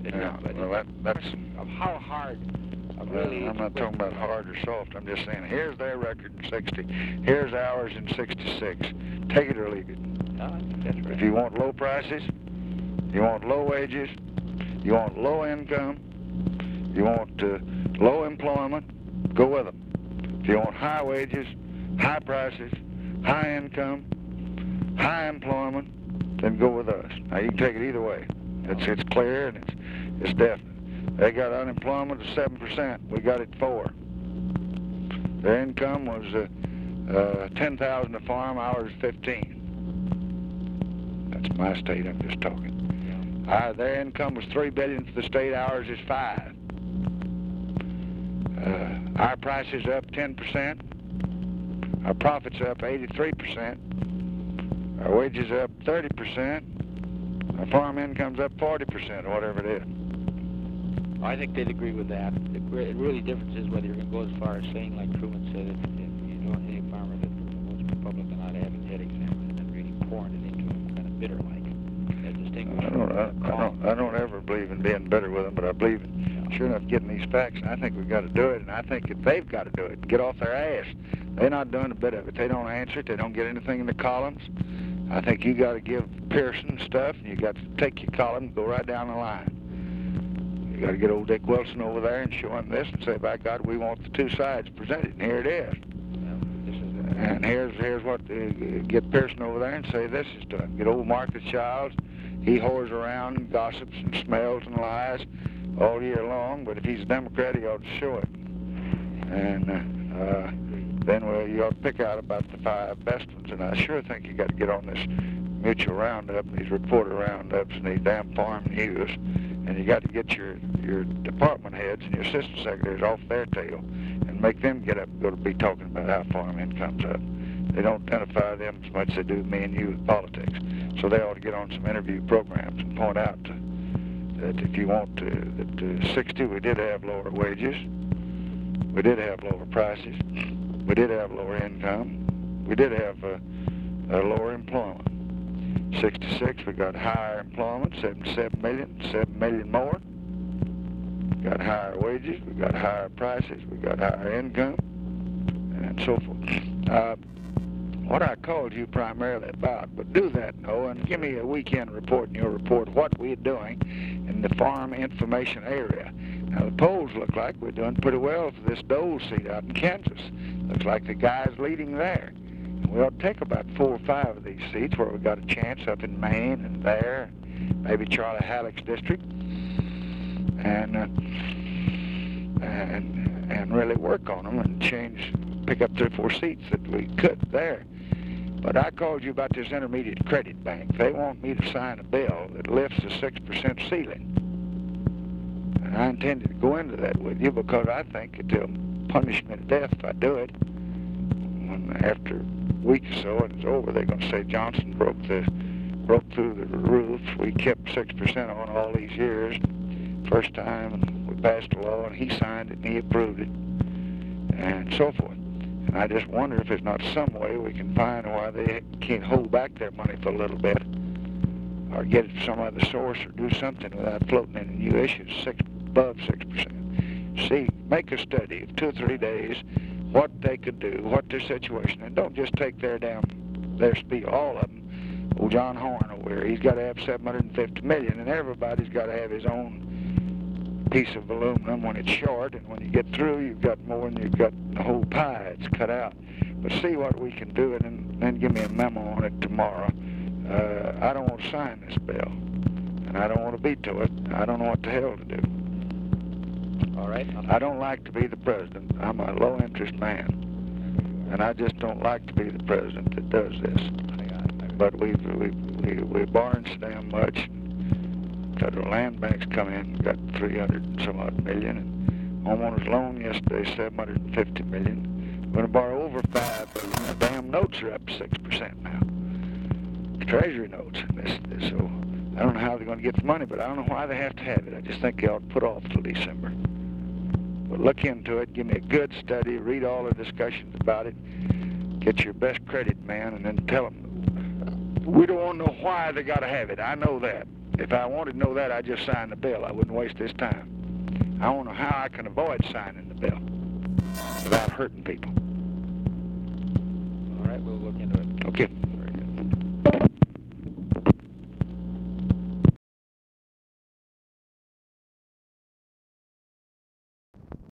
Yeah, but well, that's of how hard. Really, I'm not talking about hard or soft. I'm just saying, here's their record in 60. Here's ours in 66. Take it or leave it. No, I think that's right. If you want low prices, you want low wages, you want low income, you want low employment, go with them. If you want high wages, high prices, high income, high employment, then go with us. Now, you can take it either way. It's clear and it's definite. They got unemployment of 7%. We got it 4%. Their income was $10,000 a farm. Ours 15. That's my state. I'm just talking. Their income was $3 billion for the state. Ours is 5. Our prices up 10%. Our profits up 83%. Our wages up 30%. Our farm income's up 40%, or whatever it is. I think they'd agree with that. The really difference is whether you're going to go as far as saying, like Truman said, if you know any farmer that votes Republican ought to have his head examined and really pouring it into him kind of bitter-like. I don't ever believe in being bitter with them, but I believe in, sure enough, getting these facts. And I think we've got to do it, and I think if they've got to do it, get off their ass. They're not doing a bit of it. They don't answer it. They don't get anything in the columns. I think you got to give Pearson stuff, and you got to take your column and go right down the line. You got to get old Dick Wilson over there and show him this and say, by God, we want the two sides presented, and here it is. And here's what, get Pearson over there and say this is done. Get old Marcus Childs, he whores around and gossips and smells and lies all year long, but if he's a Democrat, he ought to show it. And then you ought to pick out about the 5 best ones, and I sure think you got to get on this mutual roundup, these reporter roundups, and these damn farm news, and you got to get your department heads and your assistant secretaries off their tail and make them get up and go to be talking about how farm income's up. They don't identify them as much as they do me and you with politics. So they ought to get on some interview programs and point out that if you want that 60, we did have lower wages, we did have lower prices, we did have lower income, we did have lower employment. 66, we got higher employment, 77 million, 7 million more. We got higher wages, we got higher prices, we got higher income, and so forth. What I called you primarily about, but do that, Noah, and give me a weekend report in your report what we're doing in the farm information area. Now, the polls look like we're doing pretty well for this Dole seat out in Kansas. Looks like the guy's leading there. We ought to take about 4 or 5 of these seats where we got a chance up in Maine and there, maybe Charlie Halleck's district, and really work on them and pick up 3 or 4 seats that we could there. But I called you about this intermediate credit bank. They want me to sign a bill that lifts the 6% ceiling. And I intended to go into that with you because I think it'll punish me to death if I do it. When after a week or so and it's over, they're going to say Johnson broke through the roof. We kept 6% on all these years. First time, and we passed a law, and he signed it, and he approved it, and so forth. And I just wonder if there's not some way we can find why they can't hold back their money for a little bit, or get it from some other source, or do something without floating in new issues above 6%. See, make a study of 2 or 3 days, what they could do, what their situation, and don't just take their speed, all of them. Old John Horn over here, he's got to have $750 million, and everybody's got to have his own piece of aluminum when it's short, and when you get through, you've got more than you've got the whole pie. It's cut out. But see what we can do, and then give me a memo on it tomorrow. I don't want to sign this bill, and I don't want to veto it. I don't know what the hell to do. All right. I don't like to be the president. I'm a low-interest man, and I just don't like to be the president that does this. But we're borrowing so damn much. Federal land banks come in, got 300 and some odd million, and homeowners loan yesterday, 750 million. We're going to borrow over 5 billion. The damn notes are up 6% now. Treasury notes. So I don't know how they're going to get the money, but I don't know why they have to have it. I just think they ought to put off till December. But look into it, give me a good study, read all the discussions about it, get your best credit man, and then tell them We don't want to know why they got to have it. I know that. If I wanted to know that, I'd just sign the bill. I wouldn't waste this time. I want to know how I can avoid signing the bill without hurting people. All right, we'll look into it. Okay.